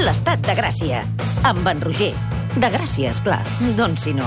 l'estat de Gràcia. Amb en Roger. De Gràcia, esclar. Doncs si no.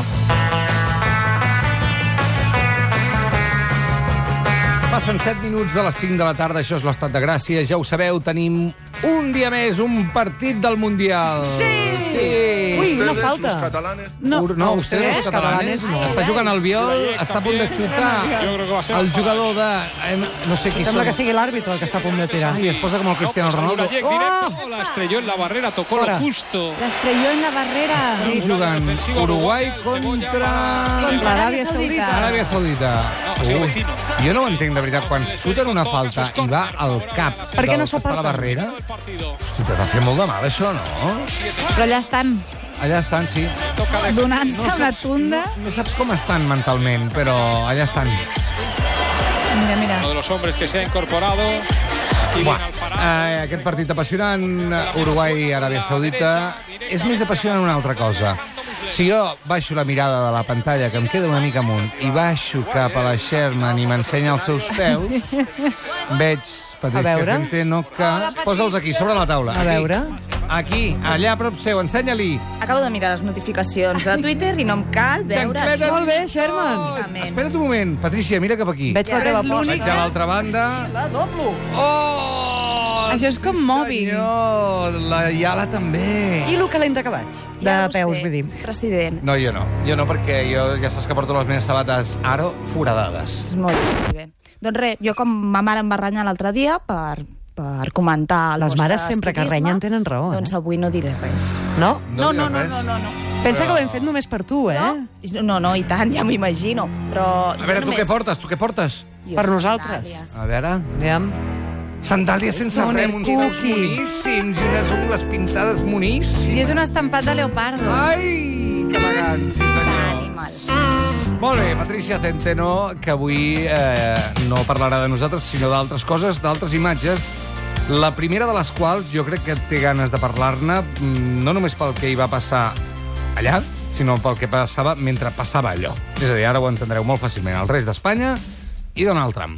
Passen 7 minuts de les 5 de la tarda, això és l'estat de Gràcia. Ja ho sabeu, tenim un dia més, un partit del Mundial. Sí! Ui, una falta. No, ustedes los catalanes. Està jugant al viol, està a punt de xutar el jugador de... No sé qui Sembla són. que sigui l'àrbitre el que està a punt de tirar. Ai, es posa com el Cristiano Ronaldo. La estrelló en la barrera, tocó lo justo. La estrelló en la barrera. Sí, jugant Uruguai contra L'Aràbia Saudita. Aràbia Saudita. Jo no ho entenc, de veritat. Quan xuten una falta i va al cap Per què no del que està a la s'aparten? barrera, hosti, t'ha de fer molt de mal, això, no? Però allà estan, Allà estan, sí. donant-se una tunda. No saps com estan mentalment, però allà estan. Mira, mira. Uno de los hombres que se ha incorporado. Aquest partit apassionant, Uruguai-Aràbia Saudita, és més apassionant una altra cosa. Si jo baixo la mirada de la pantalla, que em queda una mica amunt, i baixo cap a la Sherman i m'ensenya els seus peus, veig, Patricia Centeno, que... Posa'ls aquí, sobre la taula. A veure. Aquí, allà a prop seu, ensenya-li. Acabo de mirar les notificacions de Twitter i no em cal veure... Xancletes. Molt bé, Sherman. Exactament. Espera't un moment, Patricia, mira cap aquí. Veig la teva Vaig a l'altra banda. La doblo. Oh! Això és com mòbil. Senyor, la Iala també. I lo calenta que vaig. De Ja peus, vostè, vull dir. President. No, jo no. Jo no, perquè jo ja saps que porto les meves sabates aro foradades. És molt bé. Doncs res, jo com ma mare em va renyar l'altre dia per comentar el Les vostre mares sempre que estilisme, renyen tenen raó, eh? Doncs avui no diré res. No? No No. diràs res? Pensa que ho hem fet només per tu, eh? No, i tant, ja m'ho imagino. Però A veure, tu què portes? Tu què portes? Per nosaltres. A veure... Aviam. Sandàlies sense res, uns peus moníssims i unes ungles pintades moníssimes. I és un estampat de leopardo. Ai, que elegant, sí senyor. Animal. Molt bé, Patricia Centeno, que avui no parlarà de nosaltres, sinó d'altres coses, d'altres imatges. La primera de les quals jo crec que té ganes de parlar-ne, no només pel que hi va passar allà, sinó pel que passava mentre passava allò. És a dir, ara ho entendreu molt fàcilment. El reis d'Espanya i Donald Trump.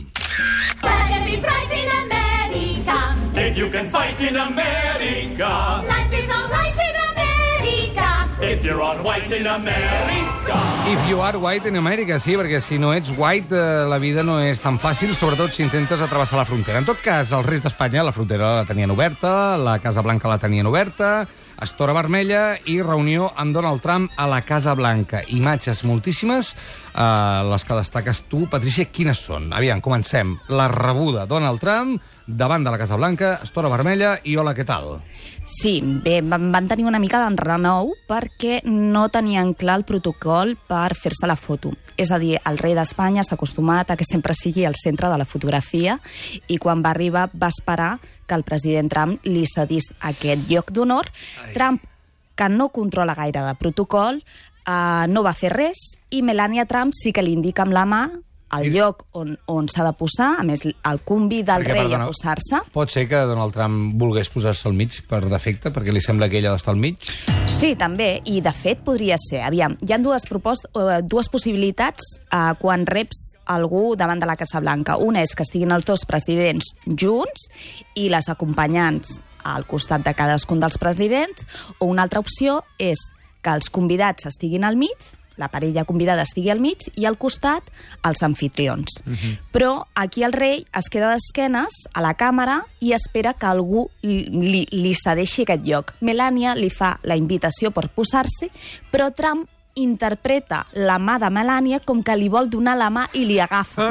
If you can fight in America, Life is all right in America. if you're all white in America. If you are white in America, sí, perquè si no ets white, la vida no és tan fàcil, sobretot si intentes atrevessar la frontera. En tot cas, els reis d'Espanya la frontera la tenien oberta, la Casa Blanca la tenien oberta, estora vermella i reunió amb Donald Trump a la Casa Blanca. Imatges moltíssimes, les que destaques tu. Patricia, quines són? Aviam, comencem. La rebuda Donald Trump davant de la Casa Blanca, estora vermella i hola, què tal? Sí, bé, van tenir una mica d'enrenou perquè no tenien clar el protocol per fer-se la foto. És a dir, el rei d'Espanya s'ha acostumat a que sempre sigui el centre de la fotografia i quan va arribar va esperar que el president Trump li cedís aquest lloc d'honor. Trump, que no controla gaire de protocol, no va fer res i Melania Trump sí que li indica amb la mà el lloc on s'ha de posar, a més, el convida al rei a posar-se. Pot ser que Donald Trump volgués posar-se al mig per defecte, perquè li sembla que ell ha d'estar al mig? Sí, també, i de fet podria ser. Aviam, hi ha dues possibilitats quan reps algú davant de la Casa Blanca. Una és que estiguin els dos presidents junts i les acompanyants al costat de cadascun dels presidents, o una altra opció és que els convidats estiguin al mig, la parella convidada estigui al mig i al costat els anfitrions. Però aquí el rei es queda d'esquenes a la càmera i espera que algú li cedeixi aquest lloc. Melania li fa la invitació per posar-se, però Trump interpreta la mà de Melania com que li vol donar la mà i li agafa.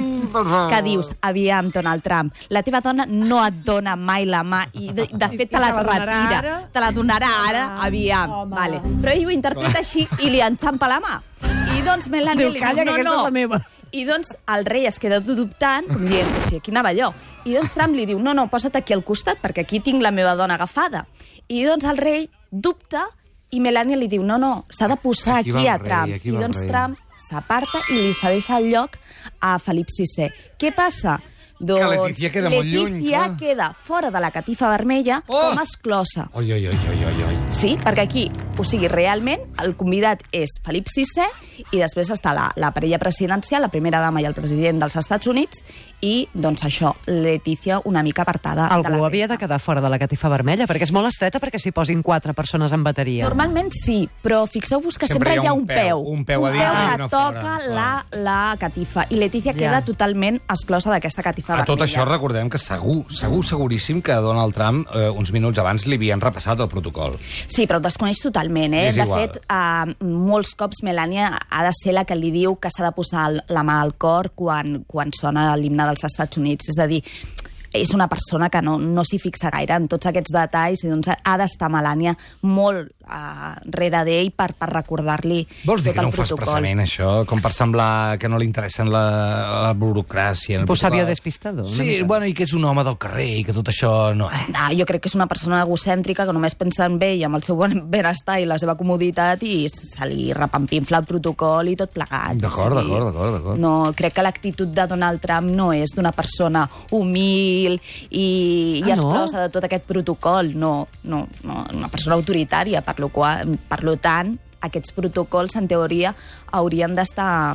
Que dius, aviam, Donald Trump, la teva dona no et dona mai la mà i de fet te la retira. Te la donarà ara, aviam. Vale. Però ell ho interpreta així i li enxampa la mà. I doncs Melania li diu, no. I doncs el rei es queda dubtant, com dient, o sigui, aquí anava allò. I doncs Trump li diu, no, posa't aquí al costat, perquè aquí tinc la meva dona agafada. I doncs el rei dubta i Melania li diu, no, s'ha de posar aquí a Trump. I doncs Trump s'aparta i li cedeix el lloc a Felip VI. Què passa? Doncs que Letícia queda molt lluny. Letícia queda fora de la catifa vermella com exclosa. Oi. Sí, perquè aquí, o sigui, realment, el convidat és Felip VI i després està la parella presidencial, la primera dama i el president dels Estats Units, i, doncs, això, Letícia una mica apartada de la Algú havia resta. de quedar fora de la catifa vermella, perquè és molt estreta perquè s'hi posin 4 persones en bateria. Normalment sí, però fixeu-vos que sempre hi ha un peu. Un peu a dintre i que una toca fora. la catifa. I Letícia queda totalment exclosa d'aquesta catifa A vermella. tot això recordem que seguríssim que Donald Trump uns minuts abans li havien repassat el protocol. Sí, però ho desconeix totalment, eh? És De igual. fet, molts cops Melania ha de ser la que li diu que s'ha de posar la mà al cor quan sona l'himne dels Estats Units. És a dir, és una persona que no s'hi fixa gaire en tots aquests detalls i doncs ha d'estar Melania molt rere d'ell per recordar-li Vols dir tot que no el ho fa protocol. expressament, això? Com per semblar que no li interessa la burocràcia. Pues sabio despistado. una Sí, mica. bueno, i que és un home del carrer i que tot això no... Jo crec que és una persona egocèntrica que només pensa en ell, amb el seu benestar i la seva comoditat, i se li repampinfla el protocol i tot plegat. D'acord, O sigui, d'acord. No, crec que l'actitud de Donald Trump no és d'una persona humil i no? exclosa de tot aquest protocol. No, una persona autoritària, per lo tant, aquests protocols, en teoria, haurien d'estar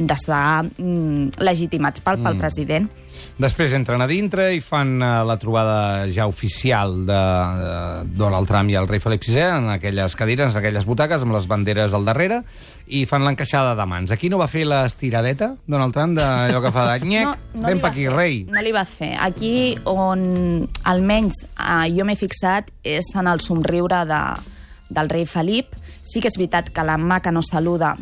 legitimats pel president. Després entren a dintre i fan la trobada ja oficial de Donald Trump i el rei Felip VI en aquelles cadires, en aquelles butaques, amb les banderes al darrere, i fan l'encaixada de mans. Aquí no va fer l'estiradeta, Donald Trump, d'allò que fa de nyec? Ven pa aquí, rei. No li va fer. Aquí on almenys jo m'he fixat és en el somriure del rei Felip. Sí que és veritat que la mà que no saluda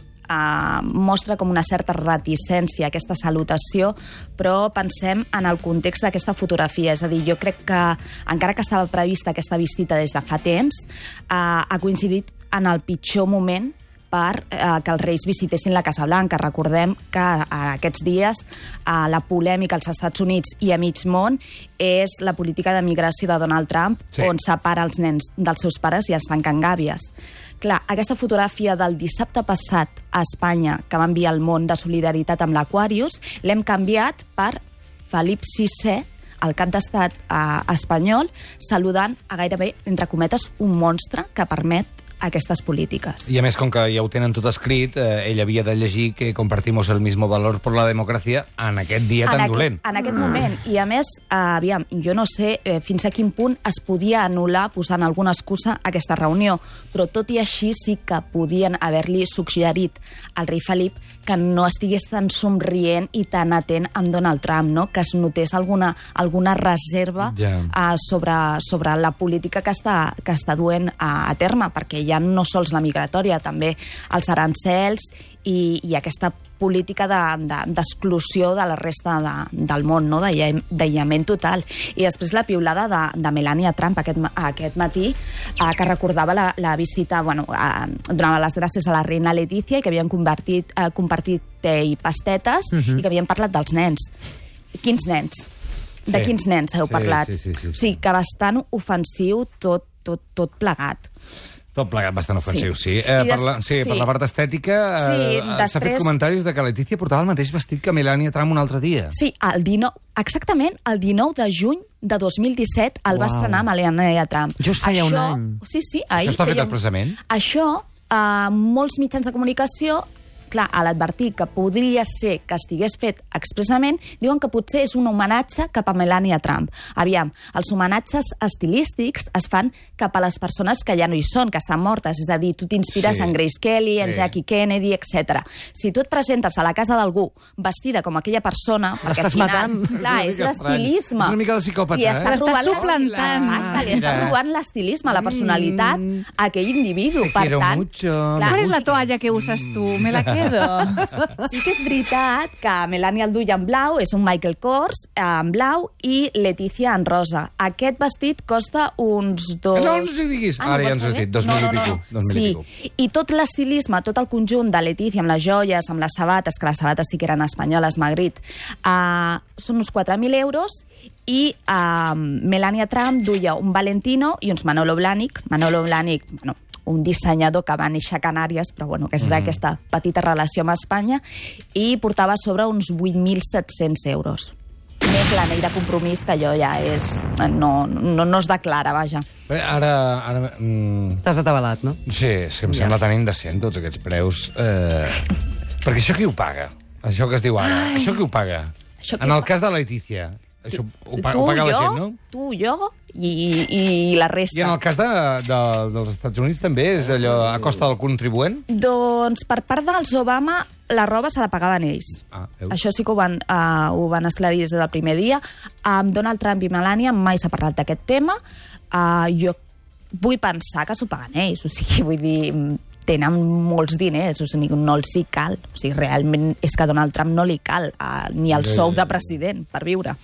mostra com una certa reticència a aquesta salutació, però pensem en el context d'aquesta fotografia. És a dir, jo crec que, encara que estava prevista aquesta visita des de fa temps, ha coincidit en el pitjor moment per que els reis visitessin la Casa Blanca. Recordem que aquests dies la polèmica als Estats Units i a mig món és la política de migració de Donald Trump, on separa els nens dels seus pares i els tanca en gàbies. Clar, aquesta fotografia del dissabte passat a Espanya, que va enviar al món de solidaritat amb l'Aquarius, l'hem canviat per Felip VI, el cap d'estat espanyol, saludant a gairebé, entre cometes, un monstre que permet aquestes polítiques. I a més, com que ja ho tenen tot escrit, ell havia de llegir que compartimos el mismo valor por la democracia en aquest dia tan dolent. En aquest moment. I a més, aviam, jo no sé fins a quin punt es podia anul·lar posant alguna excusa a aquesta reunió, però tot i així sí que podien haver-li suggerit al rei Felip que no estigués tan somrient i tan atent amb Donald Trump, no? Que es notés alguna reserva sobre la política que està duent a terme, perquè ja no sols la migratòria, també els arancels i aquesta política d'exclusió de la resta del món, no? D'aïllament total. I després la piulada de Melania Trump aquest matí, que recordava la visita, donava les gràcies a la reina Letícia i que havien compartit te i pastetes i que havien parlat dels nens. Quins nens? De quins nens heu parlat? Sí. O sigui, que bastant ofensiu tot plegat. Tot plegat bastant ofensiu, sí. Sí. Per la part estètica s'ha fet comentaris de que Letícia portava el mateix vestit que Melania Trump un altre dia. Sí, exactament el 19 de juny de 2017 el va estrenar Melania Trump. Just feia un any. Sí, Això està fet expressament? Això, molts mitjans de comunicació, clar, a l'advertir que podria ser que estigués fet expressament, diuen que potser és un homenatge cap a Melania Trump. Aviam, els homenatges estilístics es fan cap a les persones que ja no hi són, que estan mortes. És a dir, tu t'inspires en Grace Kelly, en Jackie Kennedy, etc. Si tu et presentes a la casa d'algú vestida com aquella persona, perquè al final, clar, és l'estilisme. És una mica de psicòpata, I està suplantant. Exacte, li està robant l'estilisme, la personalitat a aquell individu. Per tant, ¿cuál es la toalla que usas tú? Me la quedo. Sí que és veritat que Melania el duia en blau, és un Michael Kors en blau i Letícia en rosa. Aquest vestit costa uns dos... No ens ho diguis. Ara ja ens has dit, 2.000 i pico. Sí, i tot l'estilisme, tot el conjunt de Letícia amb les joies, amb les sabates, que les sabates sí que eren espanyoles, Magritte, són uns 4.000 euros i Melania Trump duia un Valentino i uns Manolo Blahnik, un dissenyador que va néixer a Canàries, però que és aquesta petita relació amb Espanya, i portava a sobre uns 8.700 euros. és l'anell de compromís, que allò ja és... No es declara, vaja. Bé, ara T'has atabalat, no? sí, és que em sembla tan indecent, tots aquests preus. Perquè això qui ho paga? Això que es diu ara. Això qui ho paga? En el cas de la Letícia, això ho paga la gent, no? Tu, jo i la resta. I en el cas dels Estats Units també és allò a costa del contribuent? Doncs per part dels Obama la roba se la pagaven ells. Això sí que ho van esclarir des del primer dia. Amb Donald Trump i Melania mai s'ha parlat d'aquest tema. Jo vull pensar que s'ho paguen ells. O sigui, vull dir, tenen molts diners, o sigui, no els hi cal. O sigui, realment és que a Donald Trump no li cal ni el sou de president per viure.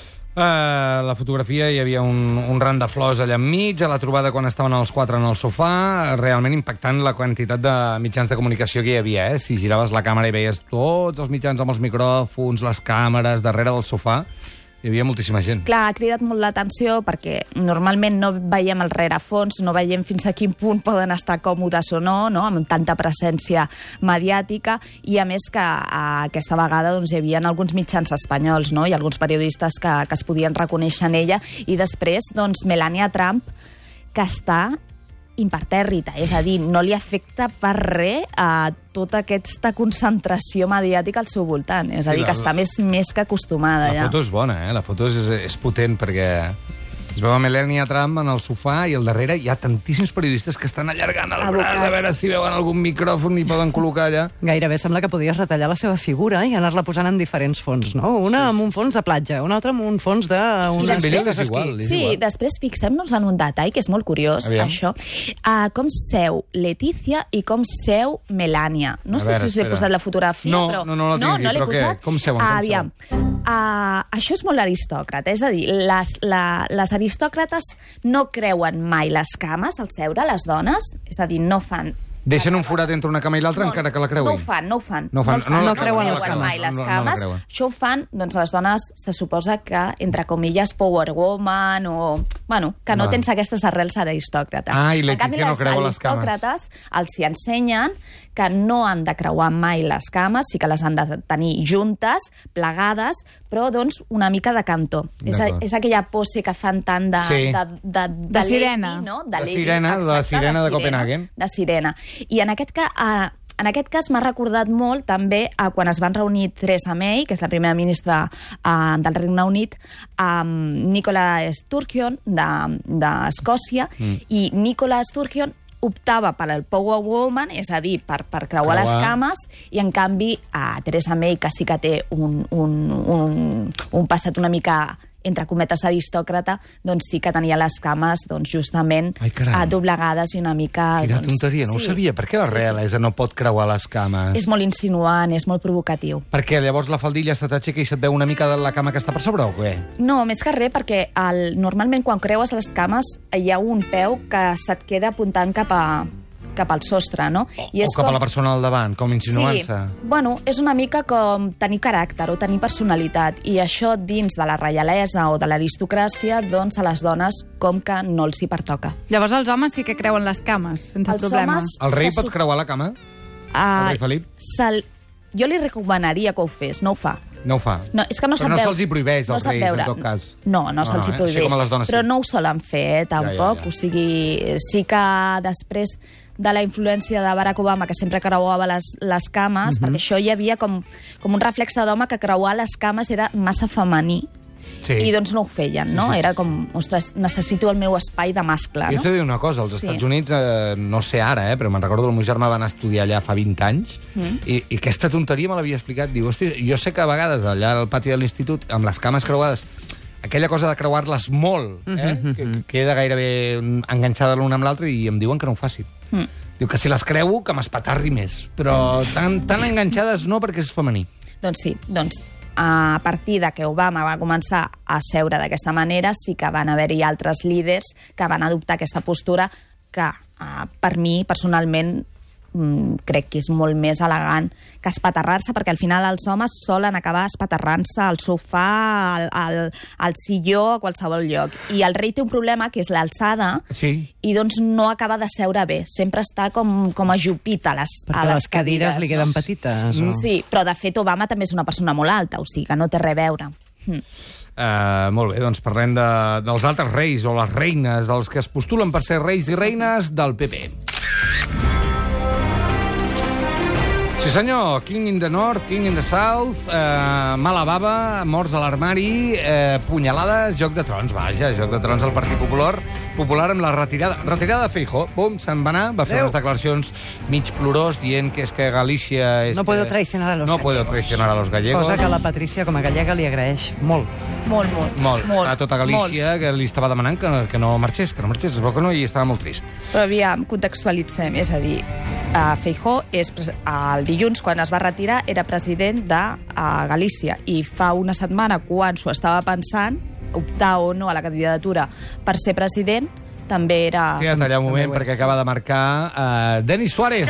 La fotografia, hi havia un ram de flors allà enmig, a la trobada quan estaven els quatre en el sofà, realment impactant la quantitat de mitjans de comunicació que hi havia. Si giraves la càmera i veies tots els mitjans amb els micròfons, les càmeres, darrere del sofà, hi havia moltíssima gent. Clar, ha cridat molt l'atenció perquè normalment no veiem el rerefons, no veiem fins a quin punt poden estar còmodes o no, amb tanta presència mediàtica, i a més que aquesta vegada doncs, hi havia alguns mitjans espanyols, i alguns periodistes que es podien reconèixer en ella, i després doncs, Melania Trump, que està impertèrrita, és a dir, no li afecta per res a tota aquesta concentració mediàtica al seu voltant. És a dir, que està més que acostumada. La foto és bona, la foto és potent, perquè es veu a Melania Trump en el sofà i al darrere hi ha tantíssims periodistes que estan allargant el braç a veure si veuen algun micròfon i poden col·locar allà. Gairebé sembla que podies retallar la seva figura i anar-la posant en diferents fons, no? Una amb un fons de platja, una altra amb un fons de... Sí, després fixem-nos en un detall que és molt curiós, això. Com seu Letícia i com seu Melania. No sé si us he posat la fotografia, però... No la tinc aquí, però què? Com seuen? Aviam, això és molt aristòcrata, és a dir, les aristòcrates no creuen mai les cames al seure, les dones, és a dir, no fan... Deixen un forat entre una cama i l'altra encara que la creuin? No ho fan. No creuen les cames. Mai les cames. Això ho fan, doncs les dones se suposa que, entre comilles, power woman o... Bueno, que no tens aquestes arrels aristòcrates. I Letícia no creu les cames. En canvi, les aristòcrates els hi ensenyen que no han de creuar mai les cames, sí que les han de tenir juntes, plegades, però, doncs, una mica de cantó. És aquella pose que fan tant de sirena. De sirena, la sirena de Copenhagen. De sirena. I en aquest cas m'ha recordat molt també quan es van reunir Theresa May, que és la primera ministra del Regne Unit, amb Nicola Sturgeon d'Escòcia, i Nicola Sturgeon optava per al power woman, és a dir, per creuar les cames, i en canvi Theresa May, que sí que té un passat una mica entre cometes aristòcrata, doncs sí que tenia les cames justament doblegades i una mica... Quina tonteria, no ho sabia. Per què la realesa no pot creuar les cames? És molt insinuant, és molt provocatiu. Perquè llavors la faldilla se t'aixeca i se't veu una mica de la cama que està per sobre o què? No, més que res, perquè normalment quan creues les cames hi ha un peu que se't queda apuntant cap al sostre, no? O cap a la persona al davant, com insinuant-se. Sí, bueno, és una mica com tenir caràcter o tenir personalitat, i això dins de la reialesa o de l'aristocràcia, doncs a les dones com que no els hi pertoca. Llavors els homes sí que creuen les cames, sense problema. El rei pot creuar la cama? El rei Felip? Jo li recomanaria que ho fes, no ho fa. No ho fa. No, és que no però no se'ls hi prohibeix als reis, en tot cas. No se'ls hi prohibeix. Però no ho solen fer, tampoc. O sigui, sí que després de la influència de Barack Obama, que sempre creuava les cames, perquè això hi havia com un reflex d'home que creuar les cames era massa femení. I doncs no ho feien, no? Era com, ostres, necessito el meu espai de mascle, no? Jo t'he de dir una cosa, als Estats Units, no sé ara, però me'n recordo que el meu germà va anar a estudiar allà fa 20 anys, i aquesta tonteria me l'havia explicat. Diu, hosti, jo sé que a vegades allà al pati de l'institut, amb les cames creuades, aquella cosa de creuar-les molt, que queda gairebé enganxada l'una amb l'altra, i em diuen que no ho faci. Diu que si les creu, que m'espatarri més. Però tan enganxades no, perquè és femení. Doncs sí, a partir de que Obama va començar a seure d'aquesta manera, sí que van haver-hi altres líders que van adoptar aquesta postura que, per mi, personalment, crec que és molt més elegant que espaterrar-se, perquè al final els homes solen acabar espaterrant-se al sofà, al silló, a qualsevol lloc. I el rei té un problema, que és l'alçada, i doncs no acaba de seure bé. Sempre està com ajupit a les cadires. Perquè les cadires li queden petites. Sí, però de fet Obama també és una persona molt alta, o sigui que no té res a veure. Molt bé, doncs parlem dels altres reis o les reines, els que es postulen per ser reis i reines del PP. Sí senyor, King in the North, King in the South, mala bava, morts a l'armari, punyalades, Joc de Trons, vaja, Joc de Trons al Partit Popular amb la retirada de Feijóo. Bum, se'n va anar, va fer unes declaracions mig plorós dient que és que Galícia... No puedo traicionar a los gallegos. No puedo traicionar a los gallegos. Cosa que la Patrícia, com a gallega, li agraeix molt. Molt. A tota Galícia, que li estava demanant que no marxés, es veu que no, i estava molt trist. Però aviam, contextualitzem, és a dir, Feijóo el dilluns, quan es va retirar, era president de Galícia, i fa una setmana, quan s'ho estava pensant, optar o no a la candidatura per ser president, també era... Queda't allà un moment, perquè acaba de marcar Denis Suárez.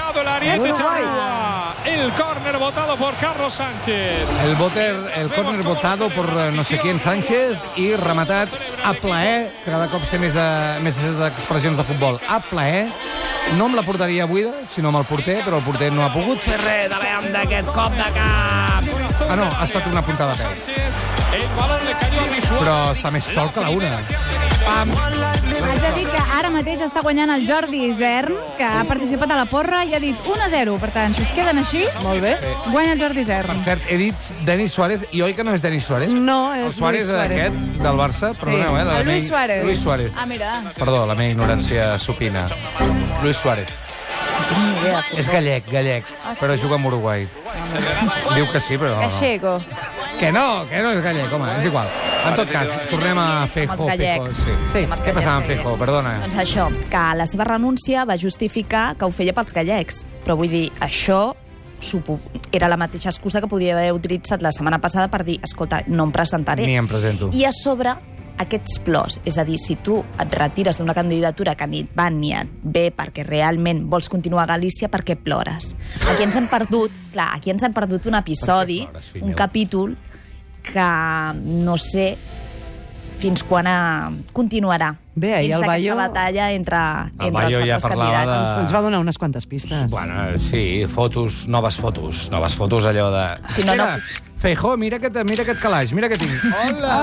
El córner votado por Carlos Sánchez. El córner votado por no sé quién Sánchez i rematat a plaer, cada cop sé més expressions de futbol, a plaer, no amb la porteria buida, sinó amb el porter, però el porter no ha pogut fer res davant d'aquest cop de cap. Ah, no, ha estat una puntada de peu. Però està més sol que la una. Haig de dir que ara mateix està guanyant el Jordi Isern, que ha participat a la porra i ha dit 1-0. Per tant, si es queden així, molt bé, guanya el Jordi Isern. Per cert, he dit Denis Suárez, i oi que no és Denis Suárez? No, és Luis Suárez. El Suárez aquest, del Barça, perdoneu, El Luis Suárez. Luis Suárez. Ah, mira. Perdó, la meva ignorància supina. Luis Suárez. És gallec, però juga amb Uruguai. Diu que sí, però no. Gallego. Que no és gallec, home, és igual. En tot cas, tornem a Feijóo. Sí. Què passava amb Feijóo? Perdona. Doncs això, que la seva renúncia va justificar que ho feia pels gallecs. Però vull dir, això era la mateixa excusa que podia haver utilitzat la setmana passada per dir, escolta, no em presentaré. Ni em presento. I a sobre, aquests plors, és a dir, si tu et retires d'una candidatura que ni et va ni et ve perquè realment vols continuar a Galícia, per què plores? Aquí ens hem perdut un episodi, un capítol que no sé fins quan continuarà. Bé, ahir el Bayo... Aquesta batalla entre els altres candidats. Ens va donar unes quantes pistes. Bueno, sí, noves fotos, allò de... Si no, Feijóo, mira aquest calaix, mira què tinc. Hola!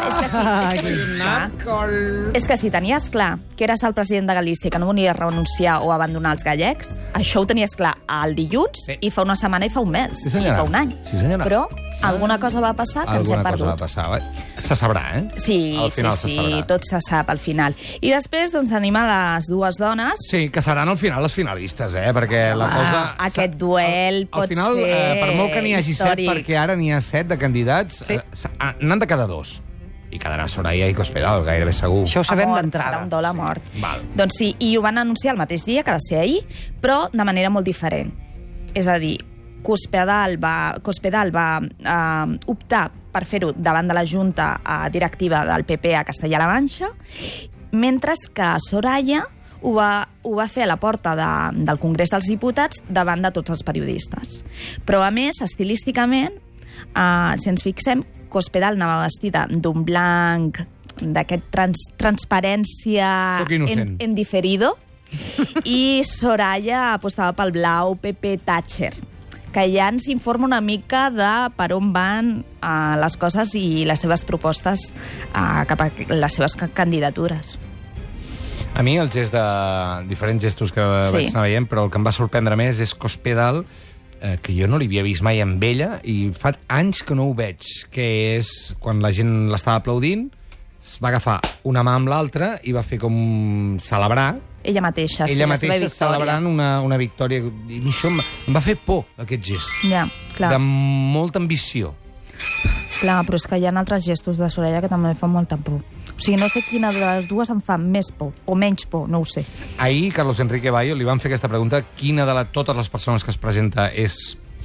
Clar, és que si tenies clar que eres el president de Galícia, que no volies renunciar o abandonar els gallecs, això ho tenies clar el dilluns, i fa una setmana i fa un mes, i fa un any. Sí, senyora. Però alguna cosa va passar que ens hem perdut. Alguna cosa va passar. Se sabrà, eh? Sí, tot se sap al final. I després doncs, tenim a les dues dones... Sí, que seran al final les finalistes, perquè la cosa... Aquest duel pot ser... Al final, per molt que n'hi hagi 7, perquè ara n'hi ha 7 de candidats, n'han de quedar 2. I quedarà Soraya i Cospedal, gairebé segur. Això ho sabem d'entrada. Serà un dol a mort. Val. Doncs sí, i ho van anunciar el mateix dia, que va ser ahir, però de manera molt diferent. És a dir, Cospedal va optar per fer-ho davant de la Junta Directiva del PP a Castellà-La Manxa, mentre que Soraya ho va fer a la porta del Congrés dels Diputats davant de tots els periodistes. Però, a més, estilísticament, si ens fixem, Cospedal anava vestida d'un blanc, d'aquest transparència en diferido, i Soraya apostava pel blau Pepe Thatcher, que ja ens informa una mica de per on van les coses i les seves propostes cap a les seves candidatures. A mi el gest de diferents gestos que vaig anar veient, però el que em va sorprendre més és Cospedal, que jo no l'havia vist mai amb ella, i fa anys que no ho veig, que és quan la gent l'estava aplaudint, es va agafar una mà amb l'altra i va fer com celebrar. Ella mateixa celebrant una victòria. I això em va fer por, aquest gest. Ja, clar. De molta ambició. Clar, però és que hi ha altres gestos de Soraya que també fan molta por. O sigui, no sé quina de les dues em fa més por, o menys por, no ho sé. Ahir, Carlos Enrique Bayo, li van fer aquesta pregunta, quina de totes les persones que es presenta és...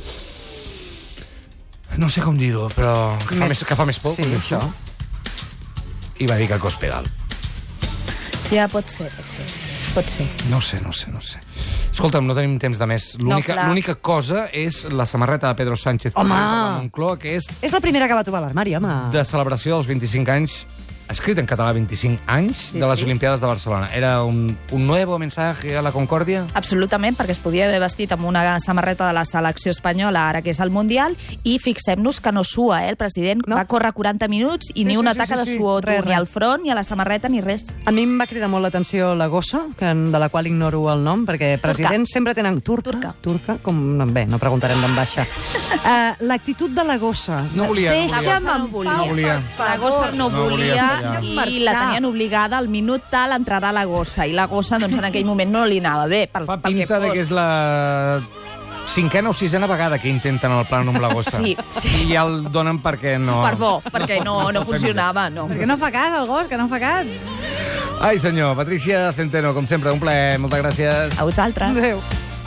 No sé com dir-ho, però que fa més por. Sí, això. I va dir que Cospedal. Ja, pot ser. No sé. Escolta'm, no tenim temps de més. L'única cosa és la samarreta de Pedro Sánchez. Home! De Moncloa, que és... És la primera que va trobar a l'armari, home. De celebració dels 25 anys escrit en català 25 anys de les Olimpiades de Barcelona. Era un nuevo mensaje a la concòrdia? Absolutament, perquè es podia haver vestit amb una samarreta de la selecció espanyola, ara que és el Mundial, i fixem-nos que no sua, el president va córrer 40 minuts i ni una taca de suor, ni al front, ni a la samarreta, ni res. A mi em va cridar molt l'atenció la gossa, de la qual ignoro el nom, perquè presidents sempre tenen... Turca, com... Bé, no preguntarem d'en baixa. L'actitud de la gossa. No volia. Deixa'm en pau, per favor. La gossa no volia i la tenien obligada al minut tal a entrar a la gossa. I la gossa, doncs, en aquell moment no li anava bé. Fa pinta que és la 5ª o 6ª vegada que intenten el plànol amb la gossa. Sí. I ja el donen perquè no... Per bo, perquè no funcionava, no. Perquè no fa cas, el gos, que no fa cas. Ai, senyor, Patricia Centeno, com sempre, un plaer. Moltes gràcies. A vosaltres. Adéu.